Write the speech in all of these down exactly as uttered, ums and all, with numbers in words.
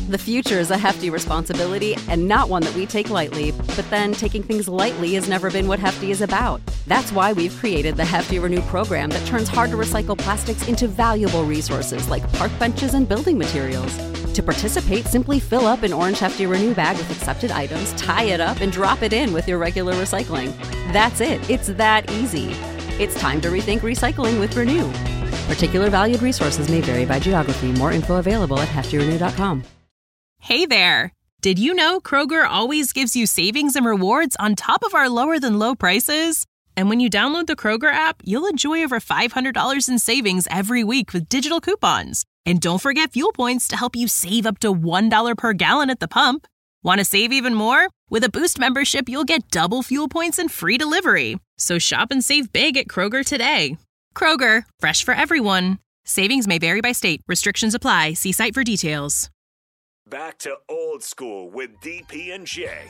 The future is a hefty responsibility and not one that we take lightly. But then taking things lightly has never been what Hefty is about. That's why we've created the Hefty Renew program that turns hard-to-recycle plastics into valuable resources like park benches and building materials. To participate, simply fill up an orange Hefty Renew bag with accepted items, tie it up, and drop it in with your regular recycling. That's it. It's that easy. It's time to rethink recycling with Renew. Particular valued resources may vary by geography. More info available at hefty renew dot com. Hey there! Did you know Kroger always gives you savings and rewards on top of our lower-than-low prices? And when you download the Kroger app, you'll enjoy over five hundred dollars in savings every week with digital coupons. And don't forget fuel points to help you save up to one dollar per gallon at the pump. Want to save even more? With a Boost membership, you'll get double fuel points and free delivery. So shop and save big at Kroger today. Kroger, fresh for everyone. Savings may vary by state. Restrictions apply. See site for details. Back to Old School with D P and J.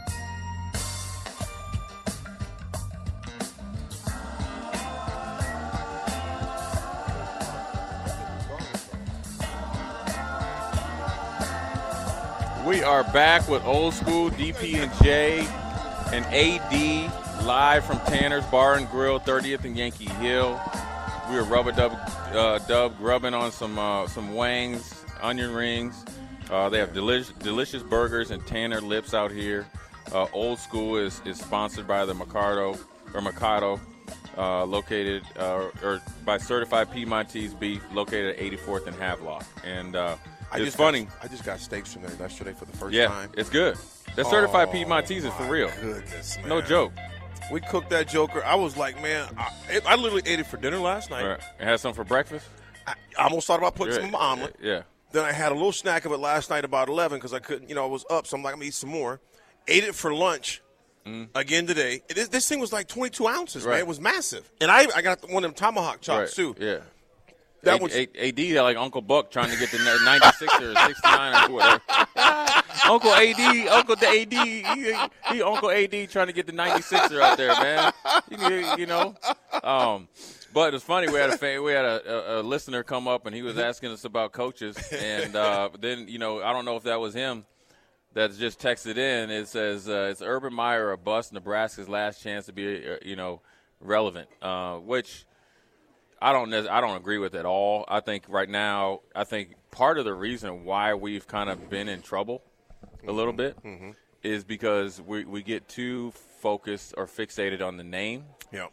We are back with Old School, D P and J, and A D live from Tanner's Bar and Grill, thirtieth and Yankee Hill. We were rubber dub, uh, dub grubbing on some uh, some wangs, onion rings. Uh, they have delicious delicious burgers and Tanner Lips out here. Uh, Old School is, is sponsored by the Mercado or Mercado, uh, located uh, or by Certified Piedmontese Beef, located at eighty-fourth and Havelock. And uh, I it's just funny. Got, I just got steaks from there yesterday for the first yeah, time. Yeah, it's good. That Certified oh, Piedmontese is for real. Goodness, man. No joke. We cooked that joker. I was like, man, I, I literally ate it for dinner last night. Right. And had some for breakfast? I, I almost thought about putting yeah. some in my omelet. Yeah. Then I had a little snack of it last night about eleven because I couldn't, you know, I was up. So I'm like, I'm going to eat some more. Ate it for lunch mm. again today. This, this thing was like twenty-two ounces, right. man. It was massive. And I I got one of them tomahawk chops, right. too. Yeah. That a- was a- A D like Uncle Buck trying to get the ninety-six or sixty-nine or whatever. Uncle A D, Uncle A D, he, he Uncle A D trying to get the ninety-sixer out there, man. You, you know, um, but it's funny. We had a fan, we had a, a, a listener come up and he was asking us about coaches, and uh, then you know I don't know if that was him that's just texted in. It says uh, it's Urban Meyer or bust. Nebraska's last chance to be uh, you know relevant, uh, which. I don't I don't agree with at all. I think right now, I think part of the reason why we've kind of been in trouble a little bit mm-hmm. is because we, we get too focused or fixated on the name yep.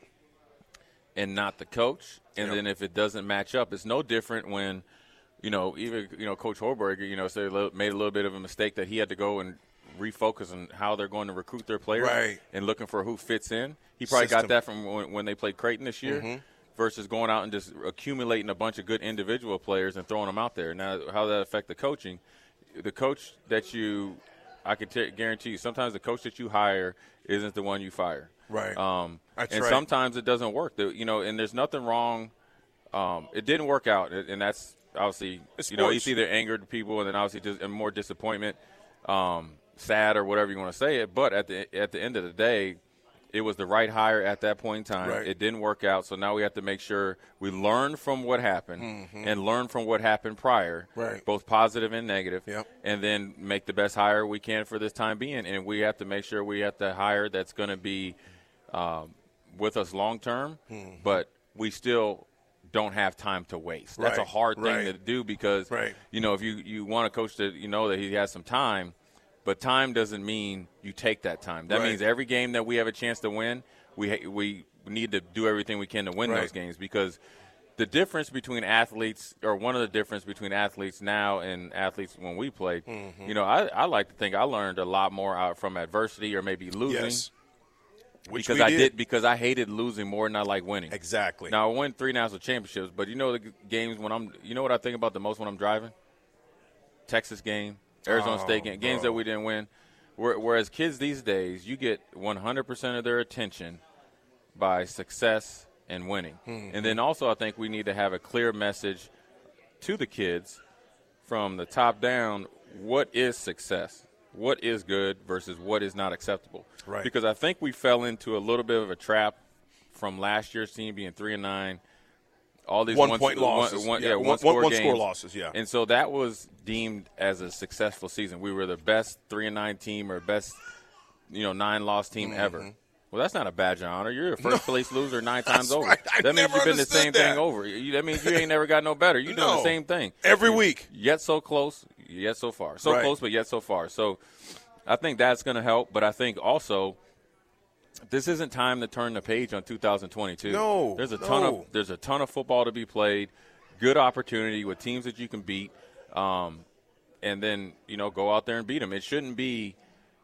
and not the coach. And yep. then if it doesn't match up, it's no different when, you know, even, you know, Coach Horberger, you know, say, made a little bit of a mistake that he had to go and refocus on how they're going to recruit their players right. and looking for who fits in. He probably System. got that from when, when they played Creighton this year. Mm-hmm. Versus going out and just accumulating a bunch of good individual players and throwing them out there. Now, how does that affect the coaching? The coach that you, I can t- guarantee you, sometimes the coach that you hire isn't the one you fire. Right. Um, that's and right. sometimes it doesn't work. The, you know, and there's nothing wrong. Um, it didn't work out, and that's obviously, it's you know, sports. it's either angered people and then obviously just more disappointment, um, sad or whatever you want to say it. But at the at the end of the day, it was the right hire at that point in time. Right. It didn't work out, so now we have to make sure we learn from what happened mm-hmm. and learn from what happened prior, right. both positive and negative, yep. and then make the best hire we can for this time being. And we have to make sure we have to hire that's going to be um, with us long term, mm-hmm. but we still don't have time to waste. That's right. a hard thing right. to do because, right. you know, if you, you want a coach that you know that he has some time, but time doesn't mean you take that time. That right. means every game that we have a chance to win, we ha- we need to do everything we can to win right. those games because the difference between athletes, or one of the difference between athletes now and athletes when we played, mm-hmm. you know, I, I like to think I learned a lot more out from adversity or maybe losing. Yes. Which because we I did. did because I hated losing more than I like winning. Exactly. Now I won three national championships, but you know the g- games when I'm, you know what I think about the most when I'm driving? Texas game, Arizona oh, State game, games bro. that we didn't win. Whereas kids these days, you get one hundred percent of their attention by success and winning. Mm-hmm. And then also I think we need to have a clear message to the kids from the top down, what is success? What is good versus what is not acceptable? Right. Because I think we fell into a little bit of a trap from last year's team being three and nine all these one one point one, losses. One, yeah, yeah, one, one score one games. score losses. Yeah, and so that was deemed as a successful season. We were the best three and nine team or best, you know, nine loss team mm-hmm. ever. Well, that's not a badge of honor. You're a first no. place loser nine times over. Right. That means you've been the same that. thing over. You, that means you ain't never got no better. You're no. doing the same thing every week. Yet so close, yet so far. So right. close, but yet so far. So I think that's going to help. But I think also this isn't time to turn the page on two thousand twenty-two. No, there's a no. ton of there's a ton of football to be played. Good opportunity with teams that you can beat, um, and then you know go out there and beat them. It shouldn't be.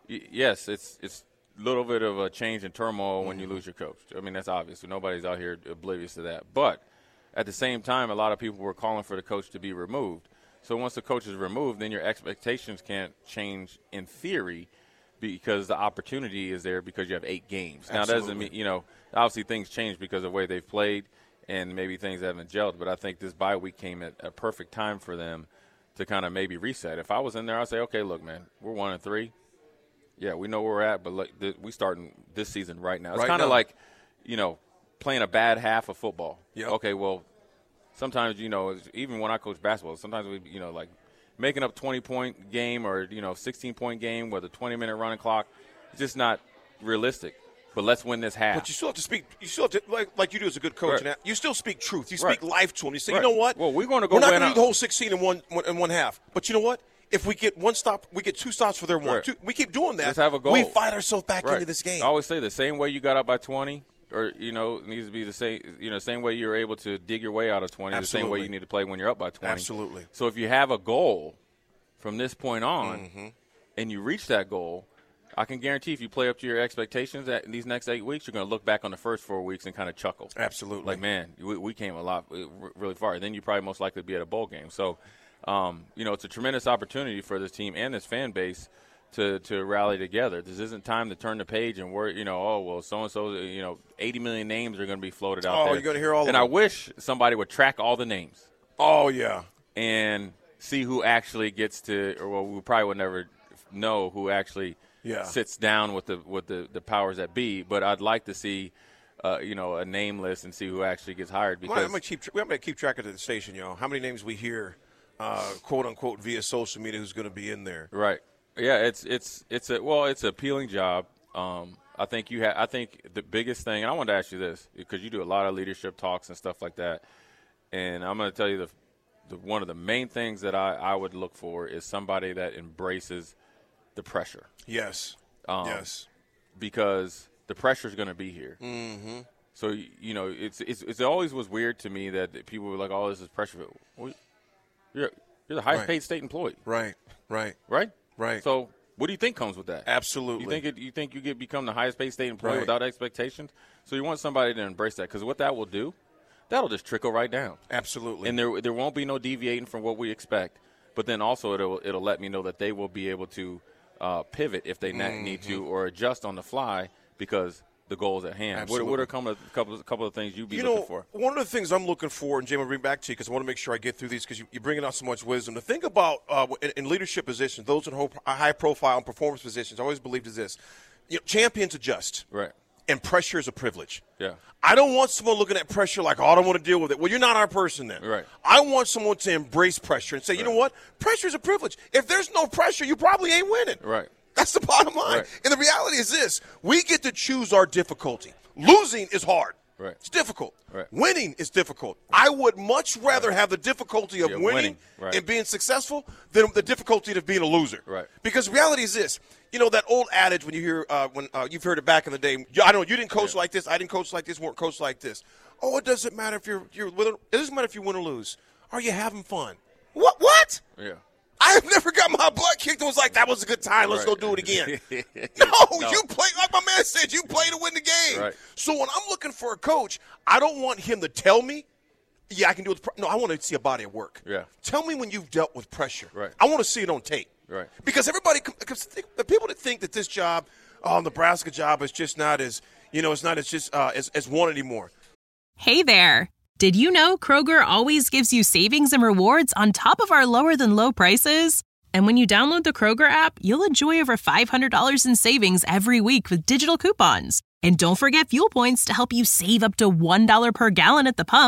Yes, it's it's. Little bit of a change in turmoil when you lose your coach. I mean, that's obvious. Nobody's out here oblivious to that. But at the same time, a lot of people were calling for the coach to be removed. So once the coach is removed, then your expectations can't change in theory because the opportunity is there because you have eight games. Now, that doesn't mean, you know, obviously things change because of the way they've played and maybe things haven't gelled. But I think this bye week came at a perfect time for them to kind of maybe reset. If I was in there, I'd say, okay, look, man, we're one and three. Yeah, we know where we're at, but like th- we starting this season right now. It's right kind of now. like, you know, playing a bad half of football. Yep. Okay, well, sometimes, you know, even when I coach basketball, sometimes we, you know, like making up twenty-point game or, you know, sixteen-point game with a twenty-minute running clock, it's just not realistic. But let's win this half. But you still have to speak. You still have to, like, like you do as a good coach. Right. And you still speak truth. You speak Right. life to them. You say, Right. you know what? Well, we're going to go We're not win going to out. do the whole sixteen in one, one in one half. But you know what? If we get one stop, we get two stops for their one. Right. Two, we keep doing that. Let's have a goal. We fight ourselves back Right. into this game. I always say the same way you got up by twenty, or you know, it needs to be the same. You know, same way you're able to dig your way out of twenty. Absolutely. The same way you need to play when you're up by twenty. Absolutely. So if you have a goal from this point on, mm-hmm. and you reach that goal, I can guarantee if you play up to your expectations that in these next eight weeks, you're going to look back on the first four weeks and kind of chuckle. Absolutely. Like, man, we, we came a lot, really far. Then you probably most likely be at a bowl game. So. Um, you know, it's a tremendous opportunity for this team and this fan base to, to rally together. This isn't time to turn the page and worry, you know, oh, well, so-and-so, you know, eighty million names are going to be floated out oh, there. you're going to hear all and of I them. wish somebody would track all the names. Oh, yeah. And see who actually gets to, or well, we probably would never know who actually yeah. sits down with the with the, the powers that be. But I'd like to see, uh, you know, a name list and see who actually gets hired. Because well, I'm gonna keep, we're going to keep track of the station, y'all. How many names we hear – Uh, quote unquote via social media who's going to be in there. Right. Yeah, it's it's it's a well, it's an appealing job. Um, I think you have. I think the biggest thing, and I wanted to ask you this because you do a lot of leadership talks and stuff like that, and I'm going to tell you the, the one of the main things that I, I would look for is somebody that embraces the pressure. Yes. Um, yes. Because the pressure is going to be here. Mm-hmm. So you know, it's it's it always was weird to me that people were like, "Oh, this is pressure." Well, You're, you're the highest right. paid state employee. Right, right. Right? Right. So what do you think comes with that? Absolutely. You think it, you think you get become the highest paid state employee Right. without expectations? So you want somebody to embrace that because what that will do, that'll just trickle right down. Absolutely. And there there won't be no deviating from what we expect. But then also it'll it'll let me know that they will be able to uh, pivot if they mm-hmm. need to or adjust on the fly because the goals at hand. Absolutely. What, what are a couple of, couple, couple of things you'd be you looking know, for? One of the things I'm looking for, and Jim, I'll bring back to you because I want to make sure I get through these because you, you're bringing out so much wisdom. The thing about uh, in, in leadership positions, those in high-profile and performance positions, I always believed is this. You know, champions adjust. Right. And pressure is a privilege. Yeah. I don't want someone looking at pressure like, oh, I don't want to deal with it. Well, you're not our person then. Right. I want someone to embrace pressure and say, you Right. know what? Pressure is a privilege. If there's no pressure, you probably ain't winning. Right. That's the bottom line. Right. And the reality is this. We get to choose our difficulty. Losing is hard. Right. It's difficult. Right. Winning is difficult. I would much rather have the difficulty of Yeah, winning, winning. Right. and being successful than the difficulty of being a loser. Right. Because reality is this. You know, that old adage when you hear, uh, when uh, you've heard it back in the day, I don't know, you didn't coach Yeah. like this, I didn't coach like this, weren't coached like this. Oh, it doesn't matter if you're, you're it doesn't matter if you win or lose. Are you having fun? What? What? Yeah. I have never got my butt kicked and was like, that was a good time. Let's Right. go do it again. no, no, you play, like my man said, you play to win the game. Right. So when I'm looking for a coach, I don't want him to tell me, yeah, I can do it. No, I want to see a body of work. Yeah. Tell me when you've dealt with pressure. Right. I want to see it on tape. Right. Because everybody, because the people that think that this job, oh, Nebraska job is just not as, you know, it's not as just uh, as, as one anymore. Hey there. Did you know Kroger always gives you savings and rewards on top of our lower than low prices? And when you download the Kroger app, you'll enjoy over five hundred dollars in savings every week with digital coupons. And don't forget fuel points to help you save up to one dollar per gallon at the pump.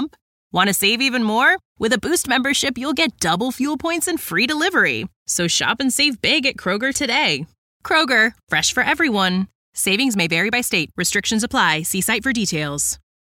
Want to save even more? With a Boost membership, you'll get double fuel points and free delivery. So shop and save big at Kroger today. Kroger, fresh for everyone. Savings may vary by state. Restrictions apply. See site for details.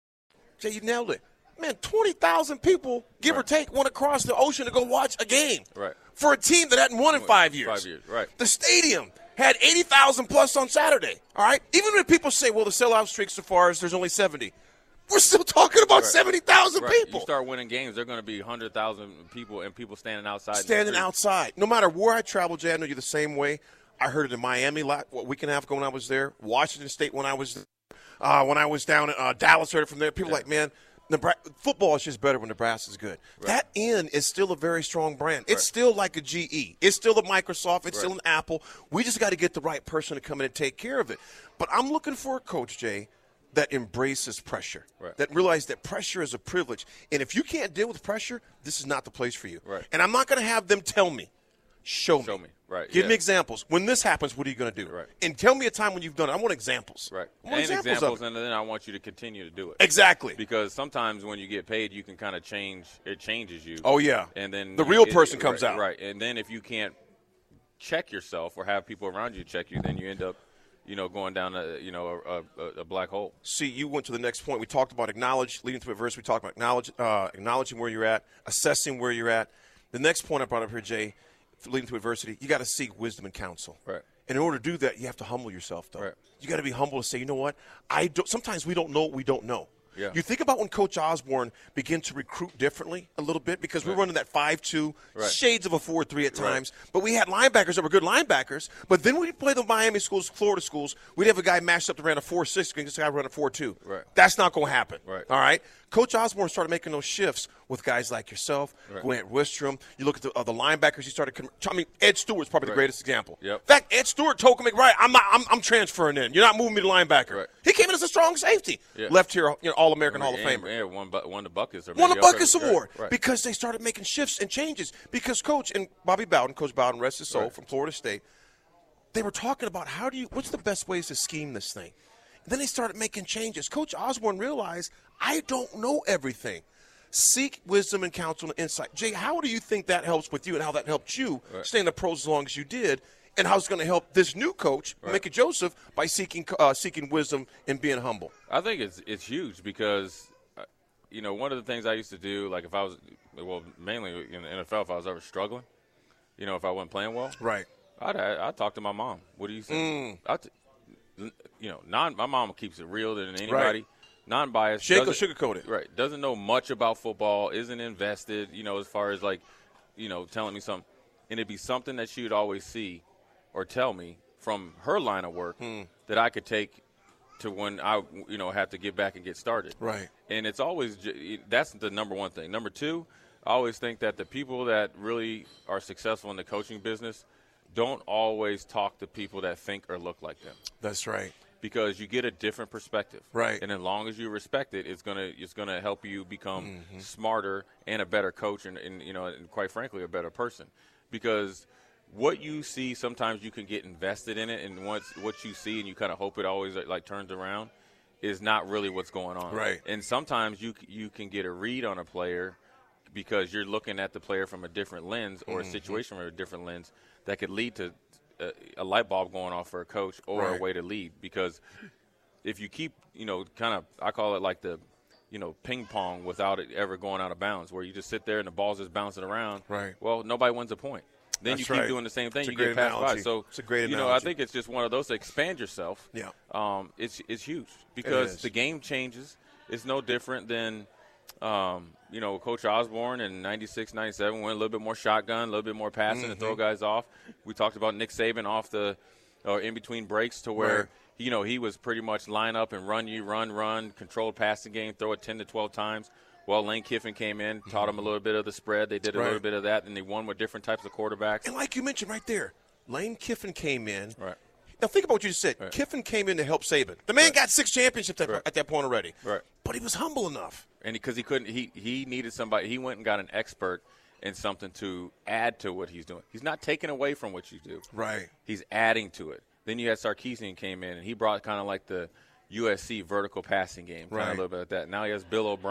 Jay, you nailed it. Man, twenty thousand people, give right. or take, went across the ocean to go watch a game. Right. For a team that hadn't won in five years. Five years, right. The stadium had eighty thousand plus on Saturday, all right? Even when people say, well, the sellout streak so far is there's only seventy. We're still talking about right. seventy thousand right. people. You start winning games, they're going to be one hundred thousand people and people standing outside. Standing outside. No matter where I travel, Jay, I know you're the same way. I heard it in Miami a week and a half ago when I was there. Washington State when I was there. Uh, when I was down in uh, Dallas, heard it from there. People yeah. like, man, Nebraska, football is just better when Nebraska's good. Right. That N is still a very strong brand. It's right. still like a G E. It's still a Microsoft. It's right. still an Apple. We just got to get the right person to come in and take care of it. But I'm looking for a coach, Jay, that embraces pressure, right. that realizes that pressure is a privilege. And if you can't deal with pressure, this is not the place for you. Right. And I'm not going to have them tell me. Show, Show me. me. Right. Give yeah. me examples. When this happens, what are you going to do? Right. And tell me a time when you've done it. I want examples. Right. I want and examples, examples of it. and then I want you to continue to do it. Exactly. Because sometimes when you get paid, you can kind of change. It changes you. Oh, yeah. And then the real it, person it, comes right, out. Right. And then if you can't check yourself or have people around you check you, then you end up, you know, going down a, you know, a, a, a black hole. See, you went to the next point. We talked about acknowledge, leading through adversity. We talked about acknowledge, uh, acknowledging where you're at, assessing where you're at. The next point I brought up here, Jay, leading through adversity, you got to seek wisdom and counsel. Right. And in order to do that, you have to humble yourself, though. Right. You got to be humble to say, you know what? I don't, sometimes we don't know what we don't know. Yeah. You think about when Coach Osborne began to recruit differently a little bit because we right. were running that five two, right. shades of a four three at times. Right. But we had linebackers that were good linebackers. But then we'd play the Miami schools, Florida schools. We'd have a guy matched up that ran a four six against a guy running a four two. Right. That's not going to happen. Right. All right? Coach Osborne started making those shifts with guys like yourself, right. Grant Wistrom. You look at the, uh, the linebackers. He started. I mean, Ed Stewart's probably right. the greatest example. Yep. In fact, Ed Stewart told him, right, I'm not. I'm, I'm transferring in. You're not moving me to linebacker. Right. He came in as a strong safety. Yeah. Left here, you know, All American and, Hall of Famer. Yeah, won, won the Buckets. Or won the Buckets right. Award right. because they started making shifts and changes. Because Coach and Bobby Bowden, Coach Bowden, rest his soul, right. from Florida State, they were talking about how do you, what's the best ways to scheme this thing. And then they started making changes. Coach Osborne realized, I don't know everything. Seek wisdom and counsel and insight. Jay, how do you think that helps with you and how that helped you right. stay in the pros as long as you did? And how it's going to help this new coach, right. Micah Joseph, by seeking uh, seeking wisdom and being humble? I think it's it's huge because, uh, you know, one of the things I used to do, like if I was, well, mainly in the N F L, if I was ever struggling, you know, if I wasn't playing well, right? I'd I'd talk to my mom. What do you think? Mm. T- you know, non my mom keeps it real than anybody. Right. Non-biased. Shake or sugarcoat it. Right. Doesn't know much about football. Isn't invested. You know, as far as like, you know, telling me something, and it'd be something that she would always see or tell me from her line of work hmm. that I could take to when I, you know, have to get back and get started. Right. And it's always that's the number one thing. Number two, I always think that the people that really are successful in the coaching business don't always talk to people that think or look like them. That's right. Because you get a different perspective, right? And as long as you respect it, it's gonna it's gonna help you become mm-hmm. smarter and a better coach, and, and you know, and quite frankly, a better person. Because what you see, sometimes you can get invested in it, and once what you see, and you kind of hope it always like turns around, is not really what's going on, right? And sometimes you you can get a read on a player because you're looking at the player from a different lens or mm-hmm. a situation from a different lens that could lead to A, a light bulb going off for a coach or right. a way to lead. Because if you keep, you know, kind of, I call it like the, you know, ping pong without it ever going out of bounds, where you just sit there and the ball's just bouncing around. Right. Well, nobody wins a point. Then That's you keep right. doing the same thing. It's you get passed analogy. by. So it's a great you analogy. know, I think it's just one of those to expand yourself. Yeah. Um, it's it's huge because it the game changes. It's no different than. Um, you know, Coach Osborne in ninety-six, ninety-seven went a little bit more shotgun, a little bit more passing mm-hmm. to throw guys off. We talked about Nick Saban off the or in between breaks to where, right. you know, he was pretty much line up and run you, run, run, controlled passing game, throw it ten to twelve times. Well, Lane Kiffin came in, taught him a little bit of the spread. They did a right. little bit of that, and they won with different types of quarterbacks. And like you mentioned right there, Lane Kiffin came in. Right. Now, think about what you just said. Right. Kiffin came in to help Saban. The man right. got six championships at, right. at that point already. Right. But he was humble enough. And because he, he couldn't, he, he needed somebody. He went and got an expert in something to add to what he's doing. He's not taking away from what you do. Right. He's adding to it. Then you had Sarkisian came in, and he brought kind of like the U S C vertical passing game, kind right. of a little bit of that. Now he has Bill O'Brien.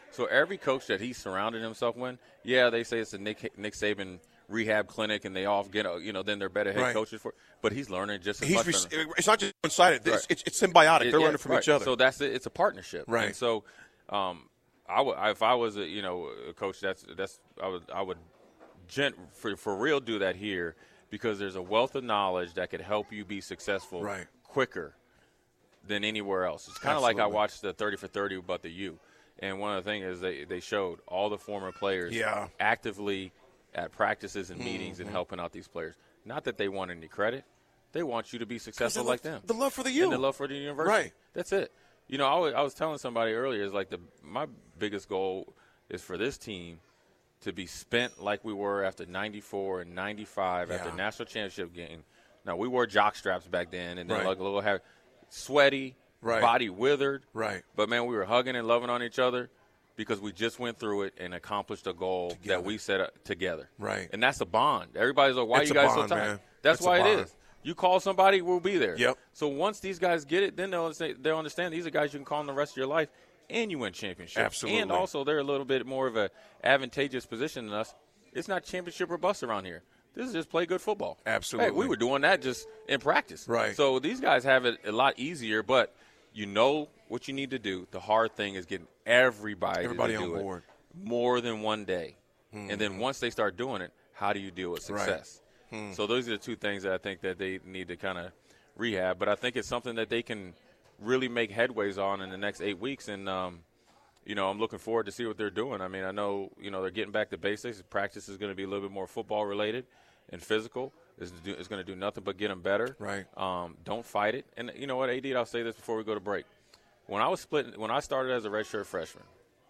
So every coach that he's surrounded himself with, yeah, they say it's a Nick Nick Saban rehab clinic, and they all get, you know, then they're better head right. coaches for. But he's learning just as he's much. Re- it's not just one-sided. Right. It's, it's, it's symbiotic. It, they're yeah, learning from right. each other. So that's it. It's a partnership. Right. And so, um, I would if I was a you know a coach, that's that's I would I would gent for for real do that here, because there's a wealth of knowledge that could help you be successful right. quicker than anywhere else. It's kind of like I watched the thirty for thirty about the U, and one of the things is they they showed all the former players yeah. actively at practices and meetings mm-hmm. and helping out these players. Not that they want any credit. They want you to be successful the like love, them. The love for the U. And the love for the university. Right. That's it. You know, I was, I was telling somebody earlier, is like the my biggest goal is for this team to be spent like we were after ninety-four and ninety-five, yeah. after national championship game. Now, we wore jock straps back then, and then right. like a little hair, sweaty, right. body withered. Right. But, man, we were hugging and loving on each other because we just went through it and accomplished a goal together. that we set up together. Right. And that's a bond. Everybody's like, why it's are you guys bond, so tight? Man. That's it's why it is. You call somebody, we'll be there. Yep. So once these guys get it, then they'll understand, they'll understand these are guys you can call them the rest of your life, and you win championships. Absolutely. And also they're a little bit more of a advantageous position than us. It's not championship or bust around here. This is just play good football. Absolutely. Hey, we were doing that just in practice. Right. So these guys have it a lot easier, but you know what you need to do. The hard thing is getting everybody, everybody to on do board. It more than one day. Hmm. And then once they start doing it, how do you deal with success? Right. Hmm. So those are the two things that I think that they need to kind of rehab. But I think it's something that they can really make headways on in the next eight weeks. And, um, you know, I'm looking forward to see what they're doing. I mean, I know, you know, they're getting back to basics. Practice is going to be a little bit more football related and physical. It's, it's going to do nothing but get them better. Right. Um, don't fight it. And you know what, A D, I'll say this before we go to break. When I was splitting, when I started as a redshirt freshman,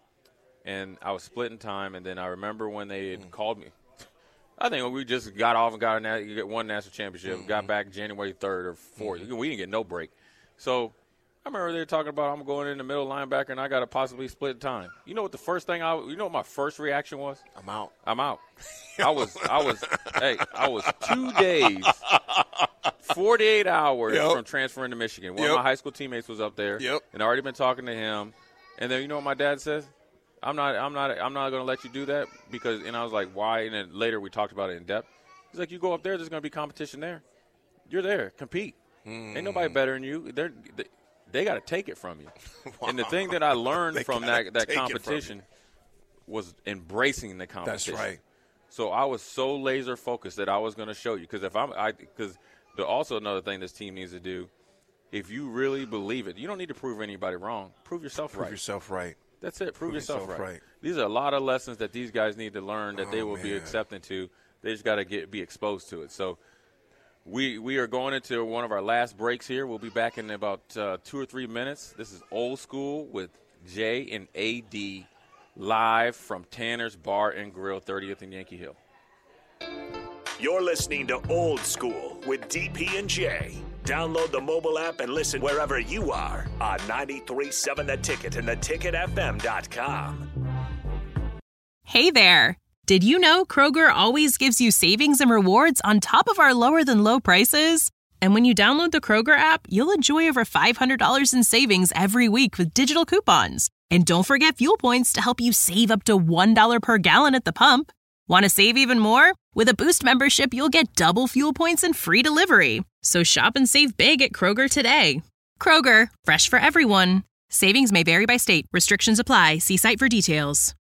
and I was splitting time, and then I remember when they had mm. called me. I think we just got off and got a, get one national championship, mm-hmm. got back January third or fourth. Mm-hmm. We didn't get no break. So I remember they were talking about I'm going in the middle linebacker and I got to possibly split time. You know what the first thing I, you know what my first reaction was? I'm out. I'm out. I was, I was, hey, I was two days, forty-eight hours yep. from transferring to Michigan. One yep. of my high school teammates was up there, yep. and I already been talking to him. And then you know what my dad says? I'm not, I'm not, I'm not going to let you do that because. And I was like, why? And then later we talked about it in depth. He's like, you go up there, there's going to be competition there. You're there, compete. Mm. Ain't nobody better than you. They're, they, they got to take it from you. Wow. And the thing that I learned from that that competition was embracing the competition. That's right. So I was so laser focused that I was going to show you because if I'm, I because the also another thing this team needs to do, if you really believe it, you don't need to prove anybody wrong. Prove yourself prove right. Prove yourself right. That's it. Prove, prove yourself, yourself right. right. These are a lot of lessons that these guys need to learn that oh, they will man. be accepting to. They just got to get be exposed to it. So we we are going into one of our last breaks here. We'll be back in about uh, two or three minutes. This is Old School with Jay and A D live from Tanner's Bar and Grill, thirtieth and Yankee Hill. You're listening to Old School with D P and J. Download the mobile app and listen wherever you are on ninety-three point seven The Ticket and the ticket f m dot com. Hey there. Did you know Kroger always gives you savings and rewards on top of our lower than low prices? And when you download the Kroger app, you'll enjoy over five hundred dollars in savings every week with digital coupons. And don't forget fuel points to help you save up to one dollar per gallon at the pump. Want to save even more? With a Boost membership, you'll get double fuel points and free delivery. So shop and save big at Kroger today. Kroger, fresh for everyone. Savings may vary by state. Restrictions apply. See site for details.